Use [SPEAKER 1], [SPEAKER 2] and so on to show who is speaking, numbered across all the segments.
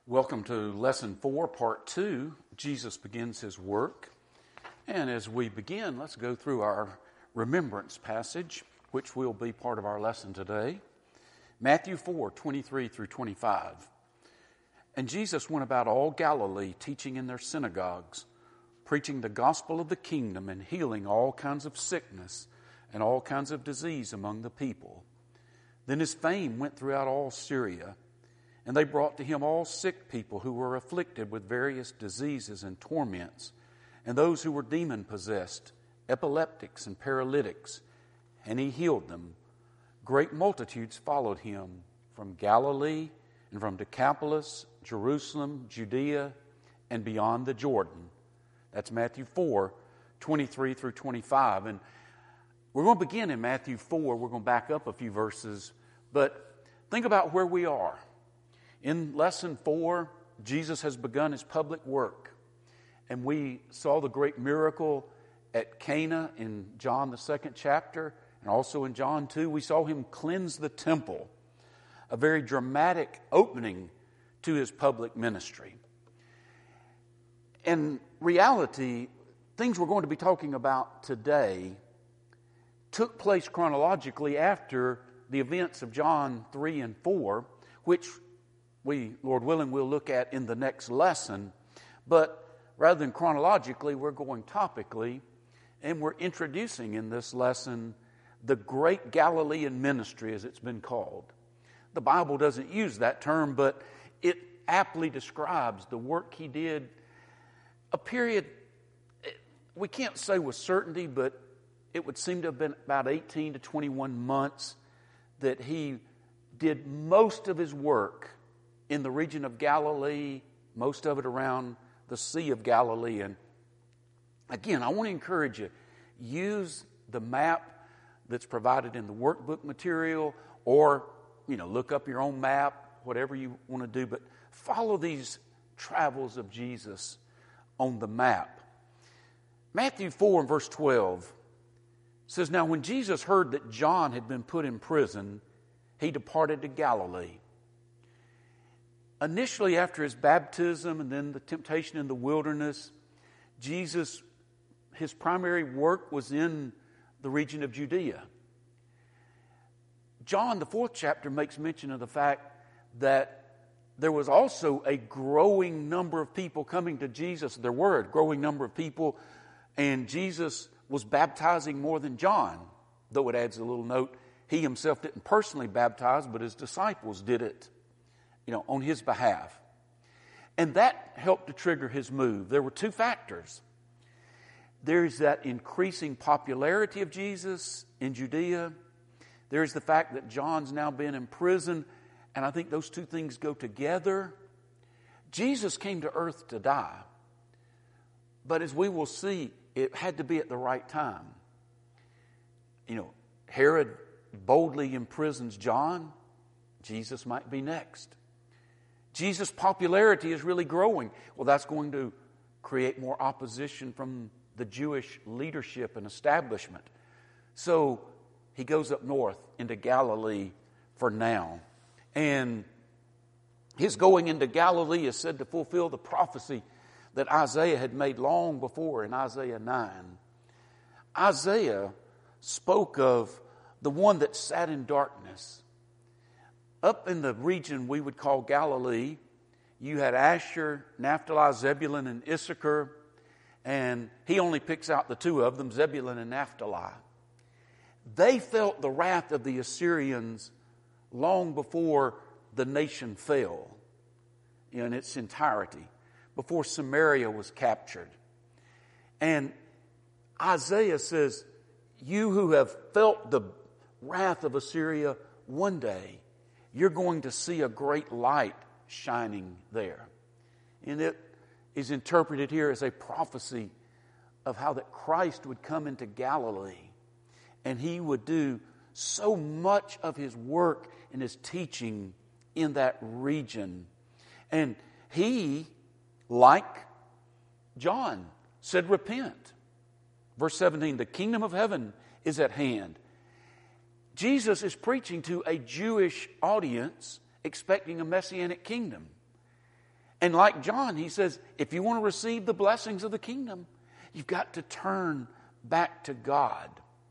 [SPEAKER 1] Welcome to Lesson 4, Part 2. Jesus begins his work. And as we begin, let's go through our remembrance passage, which will be part of our lesson today. Matthew 4, 23 through 25. And Jesus went about all Galilee, teaching in their synagogues, preaching the gospel of the kingdom and healing all kinds of sickness and all kinds of disease among the people. Then his fame went throughout all Syria, and they brought to him all sick people who were afflicted with various diseases and torments, and those who were demon-possessed, epileptics and paralytics, and he healed them. Great multitudes followed him from Galilee and from Decapolis, Jerusalem, Judea, and beyond the Jordan. That's Matthew 4, 23 through 25. And we're going to begin in Matthew 4. We're going to back up a few verses, but think about where we are. In Lesson 4, Jesus has begun his public work, and we saw the great miracle at Cana in John the 2nd chapter, and also in John 2. We saw him cleanse the temple, a very dramatic opening to his public ministry. In reality, things we're going to be talking about today took place chronologically after the events of John 3 and 4, which we, Lord willing, will look at in the next lesson. But rather than chronologically, we're going topically, and we're introducing in this lesson the great Galilean ministry, as it's been called. The Bible doesn't use that term, but it aptly describes the work he did, a period, we can't say with certainty, but it would seem to have been about 18 to 21 months that he did most of his work in the region of Galilee, most of it around the Sea of Galilee. And again, I want to encourage you, use the map that's provided in the workbook material, or, look up your own map, whatever you want to do, but follow these travels of Jesus on the map. Matthew 4 and verse 12 says, "Now when Jesus heard that John had been put in prison, he departed to Galilee." Initially, after his baptism and then the temptation in the wilderness, Jesus, his primary work was in the region of Judea. John, the 4th chapter, makes mention of the fact that there was also a growing number of people coming to Jesus. There were a growing number of people, and Jesus was baptizing more than John, though it adds a little note. He himself didn't personally baptize, but his disciples did it, on his behalf. And that helped to trigger his move. There were two factors. There's that increasing popularity of Jesus in Judea. There's the fact that John's now been in prison, and I think those two things go together. Jesus came to earth to die, but as we will see, it had to be at the right time. Herod boldly imprisons John. Jesus might be next. Jesus' popularity is really growing. Well, that's going to create more opposition from the Jewish leadership and establishment. So he goes up north into Galilee for now. And his going into Galilee is said to fulfill the prophecy that Isaiah had made long before in Isaiah 9. Isaiah spoke of the one that sat in darkness. Up in the region we would call Galilee, you had Asher, Naphtali, Zebulun, and Issachar, and he only picks out the two of them, Zebulun and Naphtali. They felt the wrath of the Assyrians long before the nation fell in its entirety, before Samaria was captured. And Isaiah says, you who have felt the wrath of Assyria, one day you're going to see a great light shining there. And it is interpreted here as a prophecy of how that Christ would come into Galilee, and he would do so much of his work and his teaching in that region. And he, like John, said, repent. Verse 17, the kingdom of heaven is at hand. Jesus is preaching to a Jewish audience expecting a messianic kingdom. And like John, he says, if you want to receive the blessings of the kingdom, you've got to turn back to God.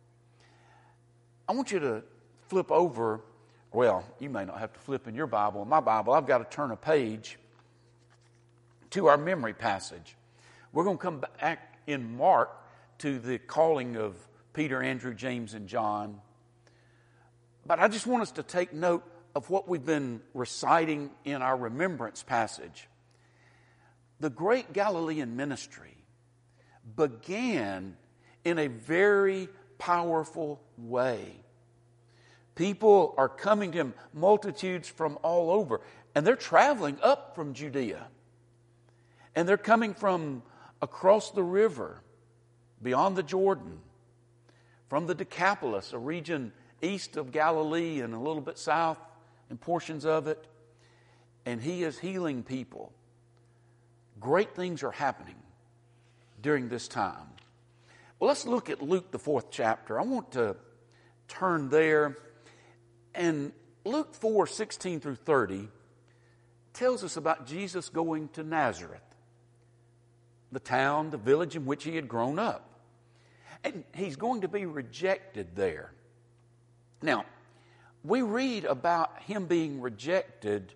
[SPEAKER 1] I want you to flip over. Well, you may not have to flip in your Bible. In my Bible, I've got to turn a page to our memory passage. We're going to come back in Mark to the calling of Peter, Andrew, James, and John. But I just want us to take note of what we've been reciting in our remembrance passage. The great Galilean ministry began in a very powerful way. People are coming to him, multitudes from all over, and they're traveling up from Judea. And they're coming from across the river, beyond the Jordan, from the Decapolis, a region east of Galilee and a little bit south in portions of it. And he is healing people. Great things are happening during this time. Well, let's look at Luke, the 4th chapter. I want to turn there. And Luke 4, 16 through 30 tells us about Jesus going to Nazareth, the town, the village in which he had grown up. And he's going to be rejected there. Now, we read about him being rejected,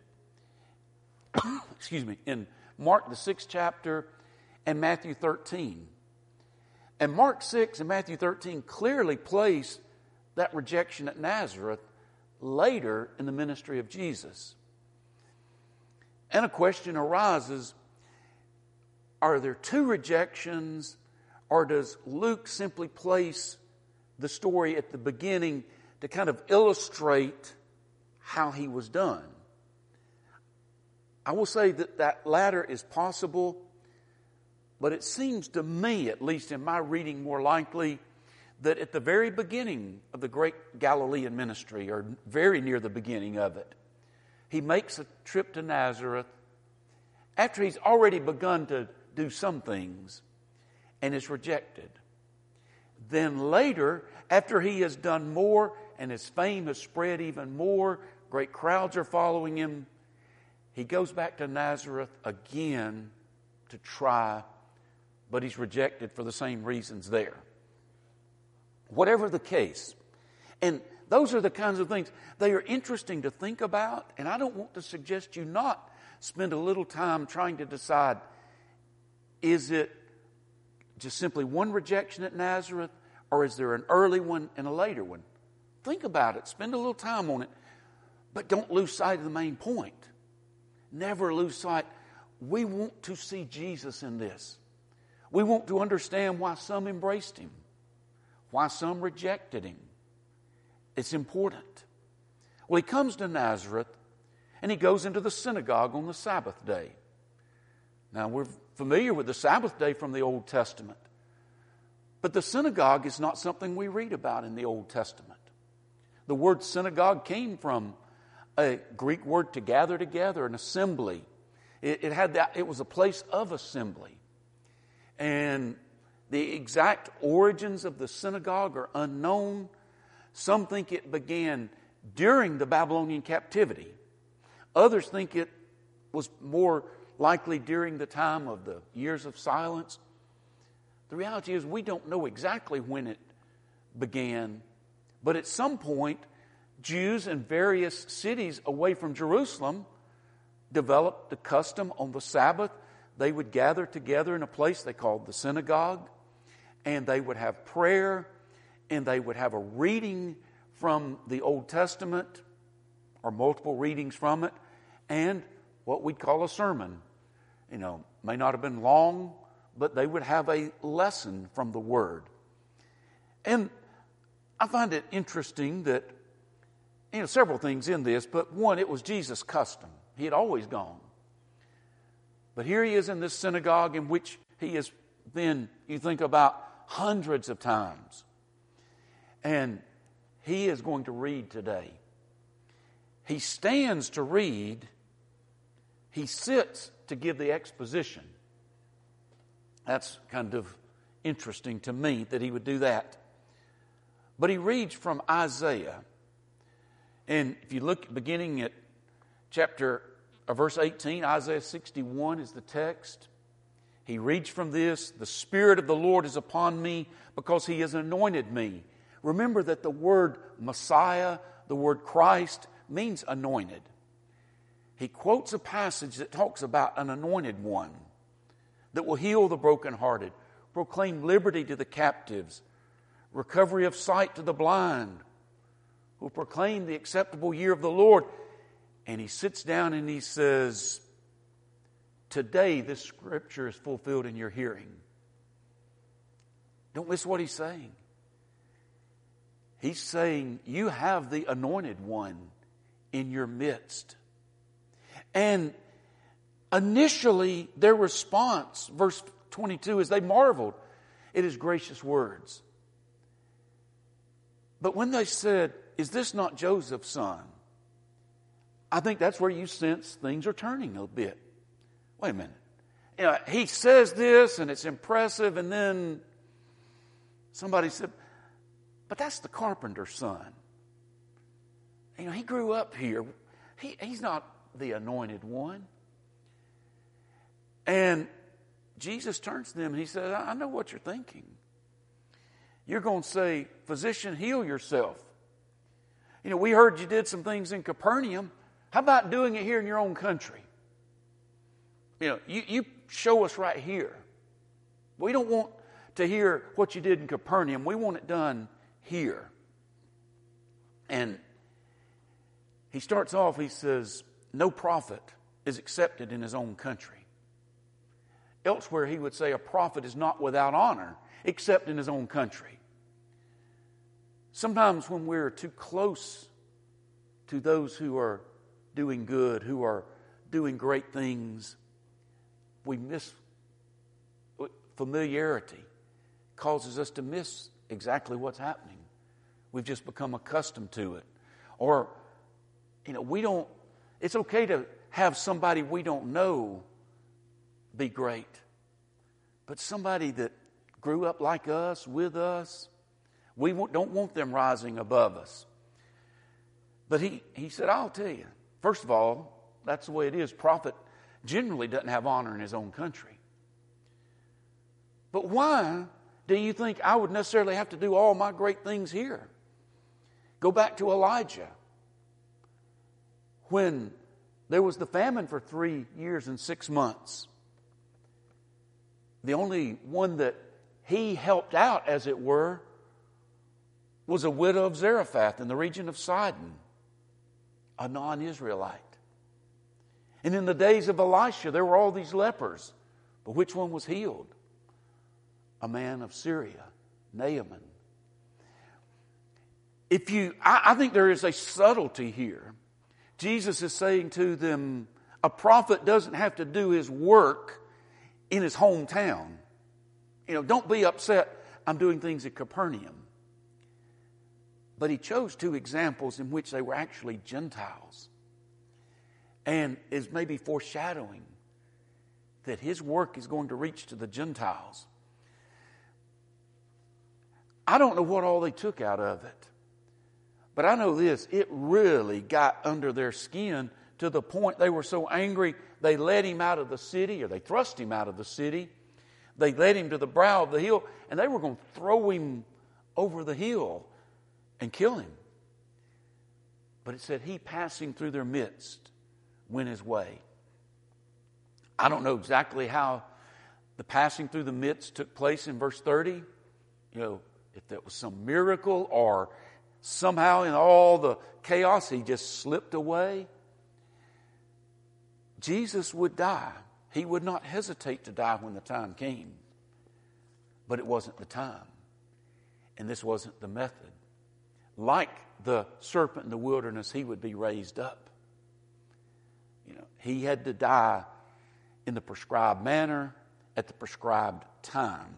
[SPEAKER 1] in Mark, the 6th chapter, and Matthew 13. And Mark 6 and Matthew 13 clearly place that rejection at Nazareth later in the ministry of Jesus. And a question arises, are there two rejections, or does Luke simply place the story at the beginning to kind of illustrate how he was done? I will say that that latter is possible, but it seems to me, at least in my reading, more likely that at the very beginning of the great Galilean ministry, or very near the beginning of it, he makes a trip to Nazareth after he's already begun to do some things and is rejected. Then later, after he has done more and his fame has spread even more, great crowds are following him, he goes back to Nazareth again to try, but he's rejected for the same reasons there. Whatever the case, and those are the kinds of things, they are interesting to think about, and I don't want to suggest you not spend a little time trying to decide, is it just simply one rejection at Nazareth, or is there an early one and a later one? Think about it, spend a little time on it, but don't lose sight of the main point. Never lose sight. We want to see Jesus in this. We want to understand why some embraced him, why some rejected him. It's important. Well, he comes to Nazareth and he goes into the synagogue on the Sabbath day. Now, we're familiar with the Sabbath day from the Old Testament, but the synagogue is not something we read about in the Old Testament. The word synagogue came from a Greek word to gather together, an assembly. It was a place of assembly. And the exact origins of the synagogue are unknown. Some think it began during the Babylonian captivity. Others think it was more likely during the time of the years of silence. The reality is we don't know exactly when it began, but at some point, Jews in various cities away from Jerusalem developed the custom on the Sabbath. They would gather together in a place they called the synagogue, and they would have prayer, and they would have a reading from the Old Testament, or multiple readings from it, and what we'd call a sermon. May not have been long, but they would have a lesson from the Word. And I find it interesting that, several things in this, but one, it was Jesus' custom. He had always gone. But here he is in this synagogue in which he has been, you think about, hundreds of times. And he is going to read today. He stands to read. He sits to give the exposition. That's kind of interesting to me that he would do that. But he reads from Isaiah. And if you look beginning at chapter verse 18, Isaiah 61 is the text. He reads from this, "The Spirit of the Lord is upon me because He has anointed me." Remember that the word Messiah, the word Christ, means anointed. He quotes a passage that talks about an anointed one that will heal the brokenhearted, proclaim liberty to the captives, recovery of sight to the blind, will proclaim the acceptable year of the Lord. And he sits down and he says, "Today this scripture is fulfilled in your hearing." Don't miss what he's saying. He's saying you have the anointed one in your midst. And initially their response, verse 22, is they marveled at his gracious words. But when they said, "Is this not Joseph's son?" I think that's where you sense things are turning a bit. Wait a minute. He says this and it's impressive, and then somebody said, "But that's the carpenter's son. He grew up here. He's not the anointed one." And Jesus turns to them and he says, "I know what you're thinking. You're going to say, 'Physician, heal yourself.' We heard you did some things in Capernaum. How about doing it here in your own country? You show us right here. We don't want to hear what you did in Capernaum. We want it done here." And he starts off, he says, "No prophet is accepted in his own country." Elsewhere he would say a prophet is not without honor except in his own country. Sometimes when we're too close to those who are doing good, who are doing great things, we miss familiarity. Causes us to miss exactly what's happening. We've just become accustomed to it. Or, it's okay to have somebody we don't know be great. But somebody that grew up like us, with us, we don't want them rising above us. But he said, "I'll tell you, first of all, that's the way it is. Prophet generally doesn't have honor in his own country. But why do you think I would necessarily have to do all my great things here?" Go back to Elijah. When there was the famine for 3 years and 6 months, the only one that he helped out, as it were, was a widow of Zarephath in the region of Sidon, a non-Israelite. And in the days of Elisha, there were all these lepers. But which one was healed? A man of Syria, Naaman. I think there is a subtlety here. Jesus is saying to them, a prophet doesn't have to do his work in his hometown. Don't be upset, I'm doing things at Capernaum. But he chose 2 examples in which they were actually Gentiles. And is maybe foreshadowing that his work is going to reach to the Gentiles. I don't know what all they took out of it. But I know this, it really got under their skin to the point they were so angry, they led him out of the city, or they thrust him out of the city. They led him to the brow of the hill, and they were going to throw him over the hill and kill him. But it said he, passing through their midst, went his way. I don't know exactly how the passing through the midst took place in verse 30. If that was some miracle or somehow in all the chaos he just slipped away. Jesus would die. He would not hesitate to die when the time came. But it wasn't the time. And this wasn't the method. Like the serpent in the wilderness, he would be raised up. He had to die in the prescribed manner at the prescribed time.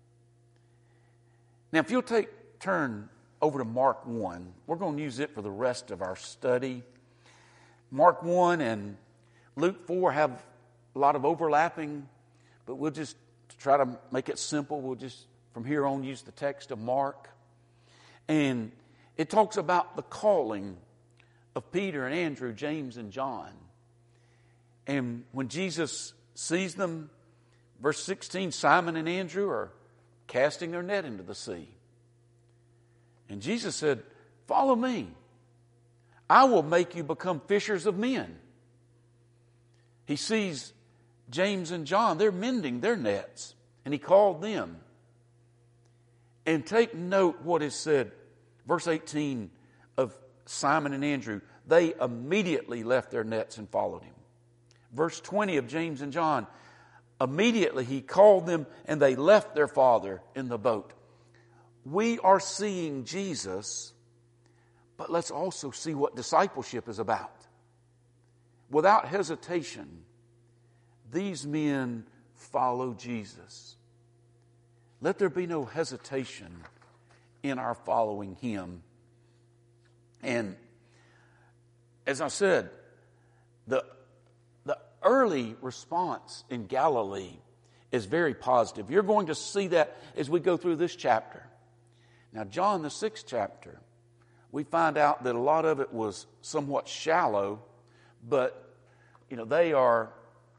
[SPEAKER 1] Now, if you'll turn over to Mark 1, we're going to use it for the rest of our study. Mark 1 and Luke 4 have a lot of overlapping, but we'll just try to make it simple. We'll just, from here on, use the text of Mark. And it talks about the calling of Peter and Andrew, James and John. And when Jesus sees them, verse 16, Simon and Andrew are casting their net into the sea. And Jesus said, "Follow me. I will make you become fishers of men." He sees James and John, they're mending their nets. And he called them. And take note what is said. Verse 18 of Simon and Andrew. They immediately left their nets and followed him. Verse 20 of James and John. Immediately he called them and they left their father in the boat. We are seeing Jesus, but let's also see what discipleship is about. Without hesitation, these men follow Jesus. Let there be no hesitation in our following him. And as I said, the early response in Galilee is very positive. You're going to see that as we go through this chapter. Now, John, the 6th chapter, we find out that a lot of it was somewhat shallow, but, they are,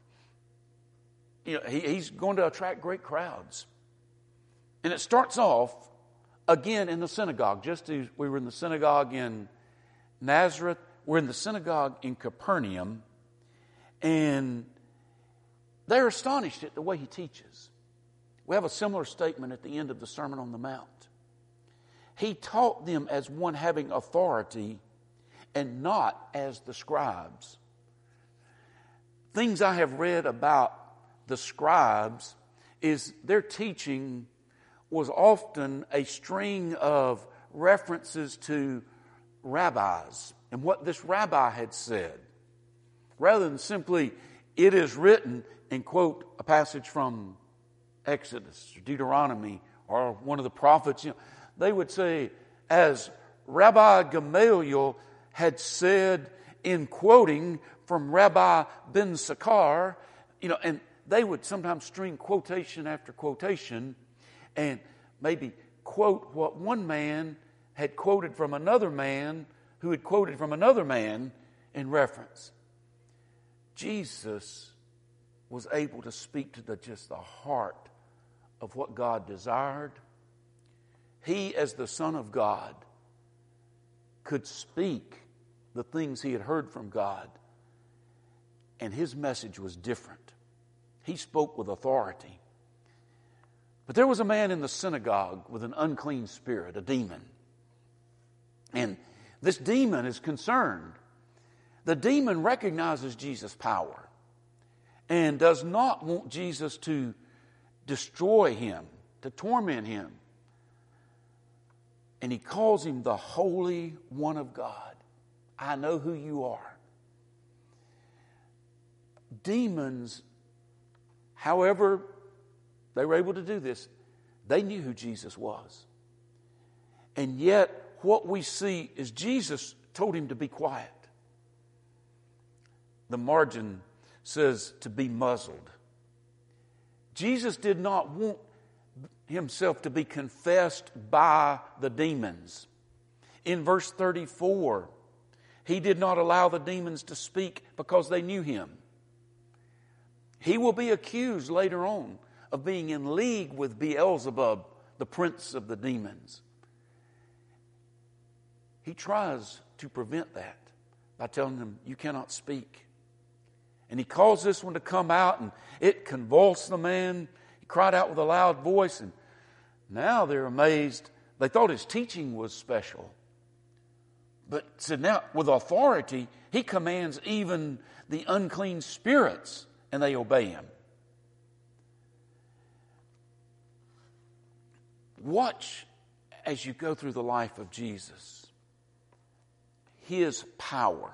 [SPEAKER 1] he's going to attract great crowds. And it starts off, again, in the synagogue. Just as we were in the synagogue in Nazareth, we're in the synagogue in Capernaum, and they're astonished at the way he teaches. We have a similar statement at the end of the Sermon on the Mount. He taught them as one having authority and not as the scribes. Things I have read about the scribes is their teaching was often a string of references to rabbis and what this rabbi had said, rather than simply, "It is written," and quote a passage from Exodus or Deuteronomy or one of the prophets. They would say, as Rabbi Gamaliel had said in quoting from Rabbi Ben Sakkar, and they would sometimes string quotation after quotation and maybe quote what one man had quoted from another man who had quoted from another man in reference. Jesus was able to speak to just the heart of what God desired. He, as the Son of God, could speak the things he had heard from God, and his message was different. He spoke with authority. But there was a man in the synagogue with an unclean spirit, a demon. And this demon is concerned. The demon recognizes Jesus' power and does not want Jesus to destroy him, to torment him. And he calls him the Holy One of God. I know who you are. Demons, however they were able to do this, they knew who Jesus was. And yet, what we see is Jesus told him to be quiet. The margin says to be muzzled. Jesus did not want himself to be confessed by the demons. In verse 34, he did not allow the demons to speak because they knew him. He will be accused later on of being in league with Beelzebub, the prince of the demons. He tries to prevent that by telling them, "You cannot speak." And he calls this one to come out, and it convulsed the man. He cried out with a loud voice, and now they're amazed. They thought his teaching was special. But said now, with authority, he commands even the unclean spirits, and they obey him. Watch as you go through the life of Jesus, his power.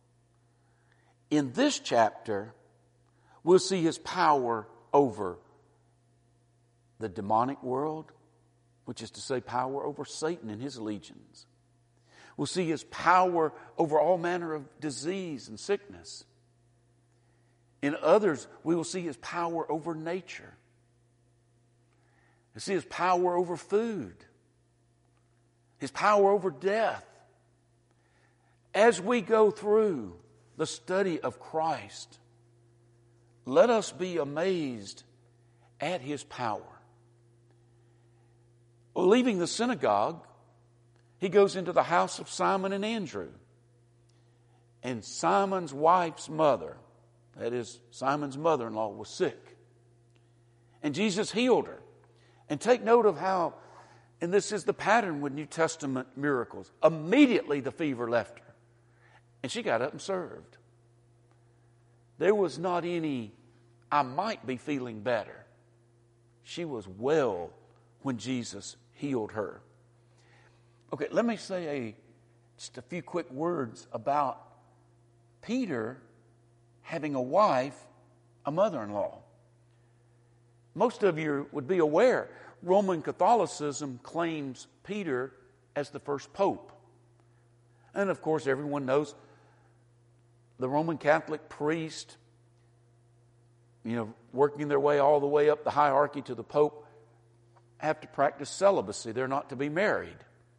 [SPEAKER 1] In this chapter, we'll see his power over the demonic world, which is to say power over Satan and his legions. We'll see his power over all manner of disease and sickness. In others, we will see his power over nature. We'll see his power over food, his power over death. As we go through the study of Christ, let us be amazed at his power. Well, leaving the synagogue, he goes into the house of Simon and Andrew. And Simon's wife's mother, that is, Simon's mother-in-law, was sick. And Jesus healed her. And take note of how, and this is the pattern with New Testament miracles, immediately the fever left her. And she got up and served. There was not any, I might be feeling better. She was well when Jesus healed her. Okay, let me say just a few quick words about Peter having a wife, a mother-in-law. Most of you would be aware, Roman Catholicism claims Peter as the first pope. And of course, everyone knows the Roman Catholic priest, working their way all the way up the hierarchy to the pope, have to practice celibacy. They're not to be married.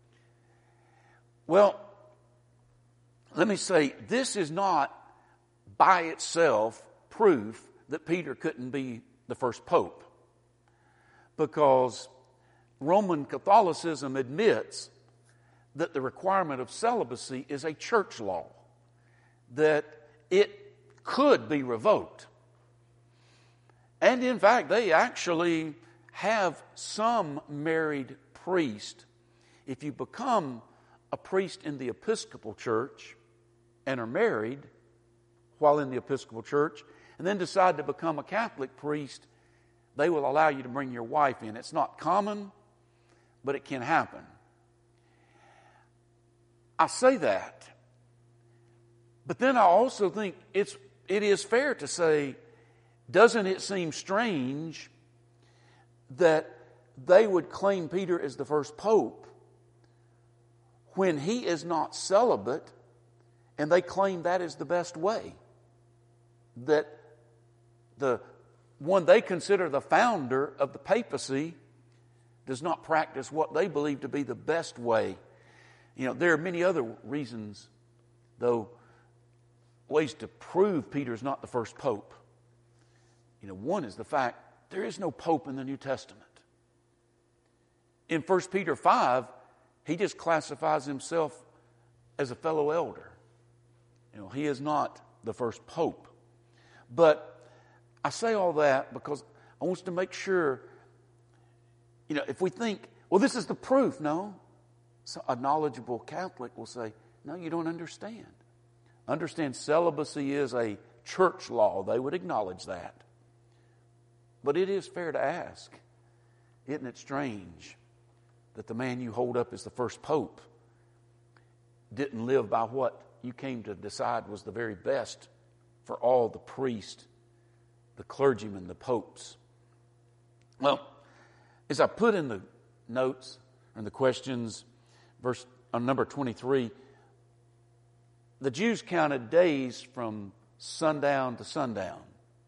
[SPEAKER 1] Well, let me say, this is not by itself proof that Peter couldn't be the first pope. Because Roman Catholicism admits that the requirement of celibacy is a church law, that it could be revoked. And in fact, they actually have some married priest. If you become a priest in the Episcopal Church and are married while in the Episcopal Church, and then decide to become a Catholic priest, they will allow you to bring your wife in. It's not common, but it can happen. I say that, but then I also think it is fair to say, doesn't it seem strange that they would claim Peter as the first pope when he is not celibate, and they claim that is the best way? That the one they consider the founder of the papacy does not practice what they believe to be the best way. There are many other reasons, though, ways to prove Peter's not the first pope. One is the fact there is no pope in the New Testament. In 1 Peter 5, he just classifies himself as a fellow elder. He is not the first pope. But I say all that because I want to make sure, if we think, well, this is the proof, no. So a knowledgeable Catholic will say, no, you don't understand. Understand celibacy is a church law. They would acknowledge that. But it is fair to ask, isn't it strange that the man you hold up as the first pope didn't live by what you came to decide was the very best for all the priests, the clergymen, the popes? Well, as I put in the notes and the questions, verse on number 23, the Jews counted days from sundown to sundown.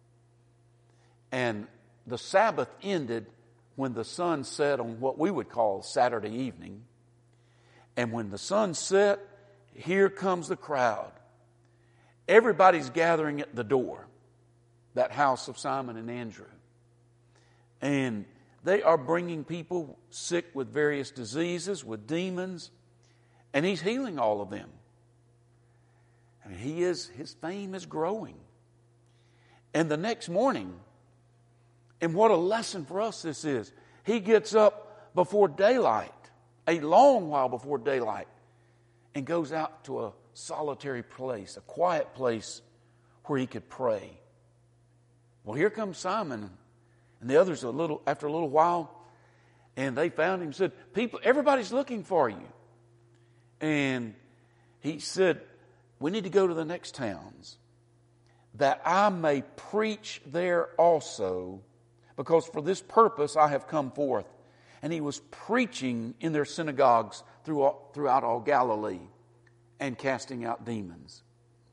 [SPEAKER 1] And the Sabbath ended when the sun set on what we would call Saturday evening. And when the sun set, here comes the crowd. Everybody's gathering at the door, that house of Simon and Andrew. And they are bringing people sick with various diseases, with demons, and he's healing all of them. I mean, his fame is growing. And the next morning, and what a lesson for us this is, he gets up before daylight, a long while before daylight, and goes out to a solitary place, a quiet place where he could pray. Well, here comes Simon and the others after a little while, and they found him and said, everybody's looking for you. And he said, we need to go to the next towns, that I may preach there also, because for this purpose I have come forth. And he was preaching in their synagogues throughout all Galilee and casting out demons.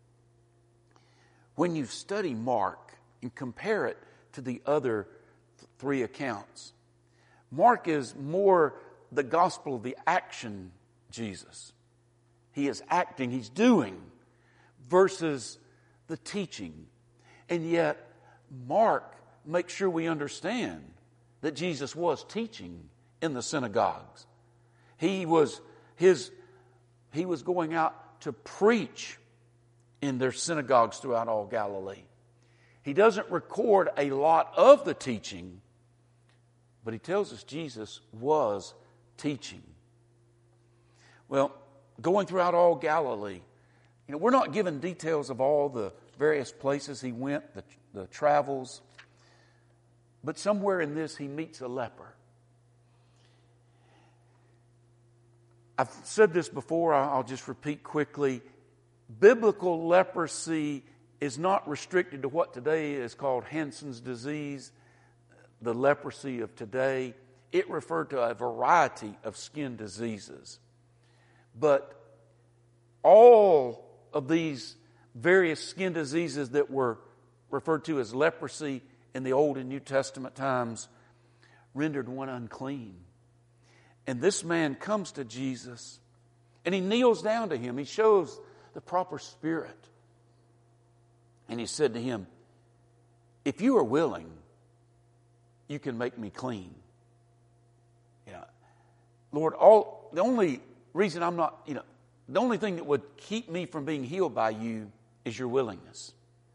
[SPEAKER 1] When you study Mark and compare it to the other three accounts, Mark is more the gospel of the action Jesus. He is acting, he's doing, versus the teaching. And yet, Mark makes sure we understand that Jesus was teaching in the synagogues. He was going out to preach in their synagogues throughout all Galilee. He doesn't record a lot of the teaching, but he tells us Jesus was teaching. Well, going throughout all Galilee, we're not given details of all the various places he went, the travels, but somewhere in this he meets a leper. I've said this before, I'll just repeat quickly. Biblical leprosy is not restricted to what today is called Hansen's disease, the leprosy of today. It referred to a variety of skin diseases. But all of these various skin diseases that were referred to as leprosy in the Old and New Testament times rendered one unclean. And this man comes to Jesus and he kneels down to him. He shows the proper spirit. And he said to him, if you are willing, you can make me clean. Lord, the only reason I'm not, the only thing that would keep me from being healed by you is your willingness.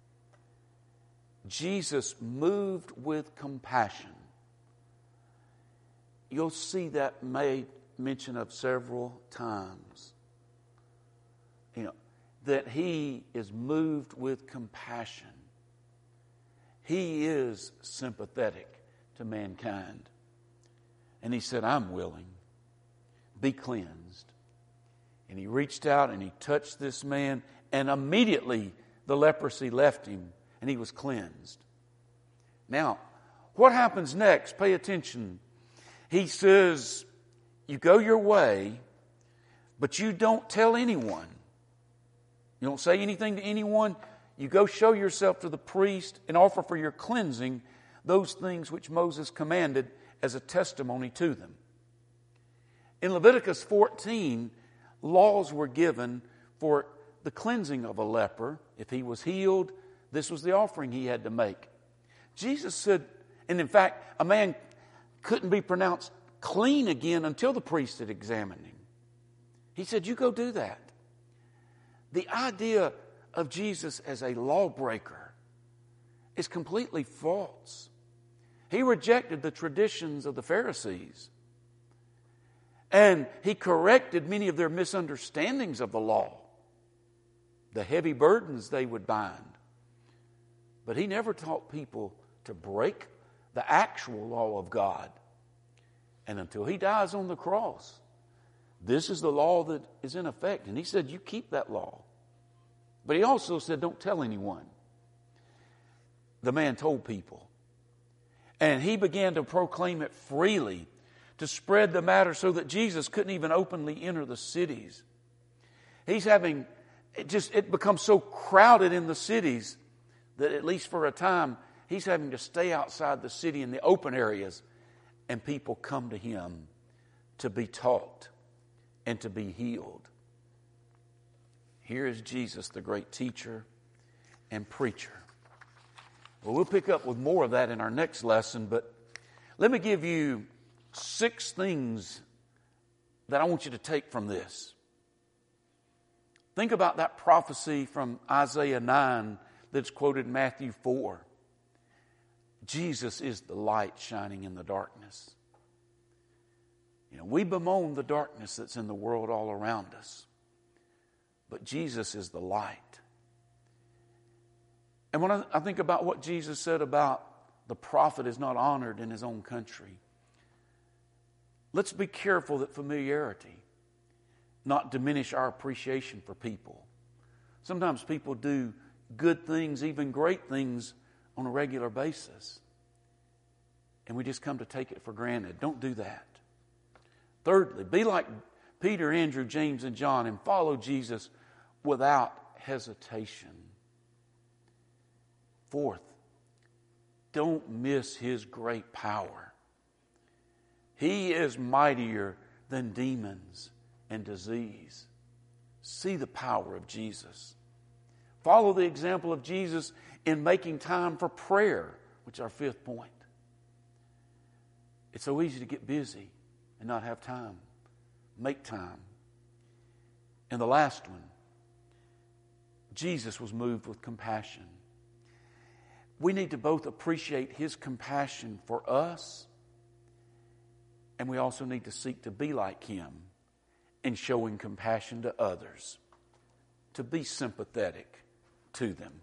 [SPEAKER 1] Jesus moved with compassion. You'll see that made mention of several times. That he is moved with compassion. He is sympathetic to mankind. And he said, I'm willing. Be cleansed. And he reached out and he touched this man, and immediately the leprosy left him and he was cleansed. Now, what happens next? Pay attention. He says, you go your way, but you don't tell anyone. You don't say anything to anyone. You go show yourself to the priest and offer for your cleansing those things which Moses commanded as a testimony to them. In Leviticus 14, laws were given for the cleansing of a leper. If he was healed, this was the offering he had to make. Jesus said, and in fact, a man couldn't be pronounced clean again until the priest had examined him. He said, you go do that. The idea of Jesus as a lawbreaker is completely false. He rejected the traditions of the Pharisees. And he corrected many of their misunderstandings of the law, the heavy burdens they would bind. But he never taught people to break the actual law of God. And until he dies on the cross, this is the law that is in effect. And he said, you keep that law. But he also said, don't tell anyone. The man told people. And he began to proclaim it freely, to spread the matter so that Jesus couldn't even openly enter the cities. It becomes so crowded in the cities that at least for a time, he's having to stay outside the city in the open areas, and people come to him to be taught and to be healed. Here is Jesus, the great teacher and preacher. Well, we'll pick up with more of that in our next lesson, but let me give you 6 things that I want you to take from this. Think about that prophecy from Isaiah 9 that's quoted in Matthew 4. Jesus is the light shining in the darkness. We bemoan the darkness that's in the world all around us. But Jesus is the light. And when I think about what Jesus said about the prophet is not honored in his own country, let's be careful that familiarity not diminish our appreciation for people. Sometimes people do good things, even great things, on a regular basis. And we just come to take it for granted. Don't do that. Thirdly, be like Peter, Andrew, James, and John and follow Jesus without hesitation. Fourth, don't miss his great power. He is mightier than demons and disease. See the power of Jesus. Follow the example of Jesus in making time for prayer, which is our fifth point. It's so easy to get busy and not have time. Make time. And the last one, Jesus was moved with compassion. We need to both appreciate His compassion for us, and we also need to seek to be like Him in showing compassion to others, to be sympathetic to them.